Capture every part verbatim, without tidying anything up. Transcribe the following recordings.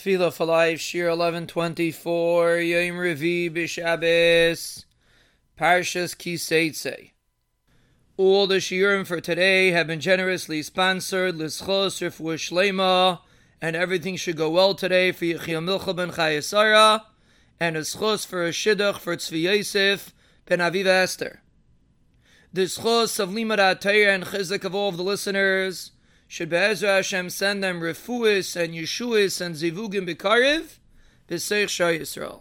Tefillah for Life, Shir eleven twenty-four, Yom Revi B'Shabbos, Parshas Kiseitze. All the shiurim for today have been generously sponsored, L'schos Refuah Shlema, and everything should go well today for Yechiel Milcha ben Chayesara, and a schos for a shidduch for Tzvi Yosef ben Aviva Esther. The schos of Limud HaTorah and chizuk of all of the listeners should Be'ezra Hashem send them refuis and yeshuis and zivugim b'karev b'seich Shar Yisrael.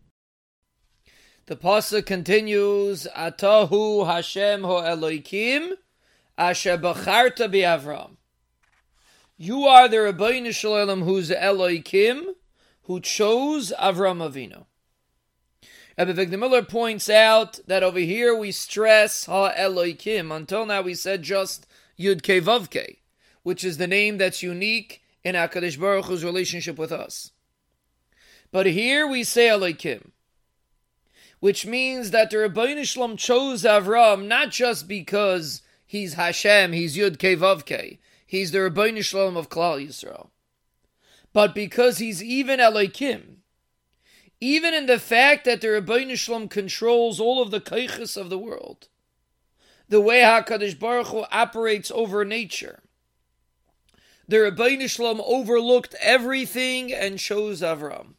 The pasuk continues, Atahu Hashem ho Elokim asher bacharta bi'Avram. You are the Rabbeinu Shalom who's Elokim, who chose Avram Avinu. Rabbi Victor Miller points out that over here we stress Ha Elokim. Until now we said just Yud Kei Vav Kei, which is the name that's unique in HaKadosh Baruch Hu's relationship with us. But here we say Elokim, which means that the Rabbeinu Shalom chose Avram not just because he's Hashem, he's Yud Kei Vav Kei, he's the Rabbeinu Shalom of Klal Yisrael, but because he's even Elokim, even in the fact that the Rabbeinu Shalom controls all of the kaiches of the world, the way HaKadosh Baruch Hu operates over nature. The Rabbeinu Shalom overlooked everything and chose Avram.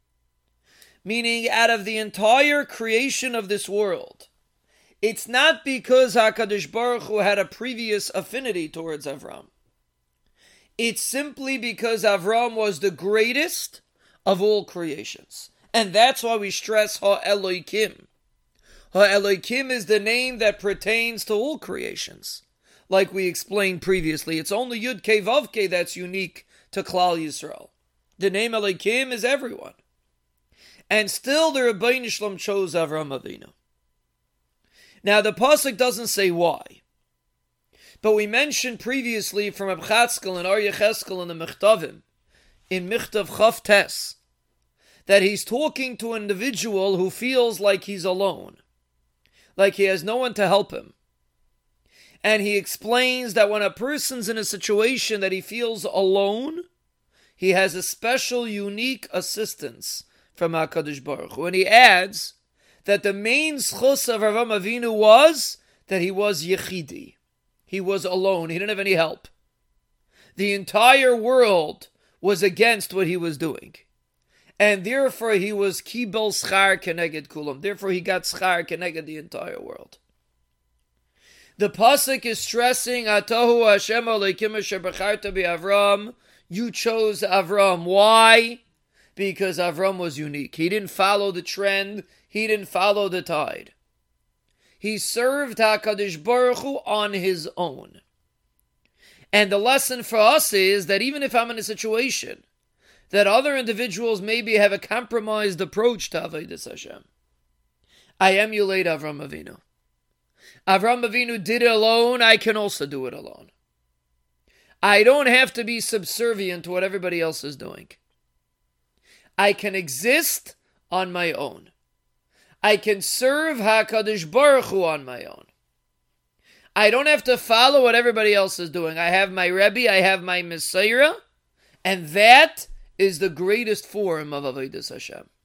Meaning, out of the entire creation of this world, it's not because HaKadosh Baruch Hu had a previous affinity towards Avram. It's simply because Avram was the greatest of all creations. And that's why we stress Ha Elokim. Ha Elokim is the name that pertains to all creations. Like we explained previously, it's only Yud Kei Vav Kei that's unique to Klal Yisrael. The name Elokim is everyone. And still the Rabbeinu Shalom chose Avram Avinu. Now the pasuk doesn't say why. But we mentioned previously from Reb Chatzkel and Aryeh Cheskel in the Mechtavim, in Michtav Chaf Tes, that he's talking to an individual who feels like he's alone, like he has no one to help him. And he explains that when a person's in a situation that he feels alone, he has a special, unique assistance from HaKadosh Baruch Hu. And he adds that the main schus of Avram Avinu was that he was yechidi. He was alone. He didn't have any help. The entire world was against what he was doing. And therefore he was kibel schar keneged kulam. Therefore he got schar keneged the entire world. The pasuk is stressing, Atahu Hashem Elokim asher bacharta bi'Avram. You chose Avram. Why? Because Avram was unique. He didn't follow the trend. He didn't follow the tide. He served HaKadosh Baruch Hu on his own. And the lesson for us is that even if I'm in a situation that other individuals maybe have a compromised approach to Avodas Hashem, I emulate Avram Avinu. Avram Avinu did it alone, I can also do it alone. I don't have to be subservient to what everybody else is doing. I can exist on my own. I can serve HaKadosh Baruch Hu on my own. I don't have to follow what everybody else is doing. I have my Rebbe, I have my Messiah, and that is the greatest form of Avodas Hashem.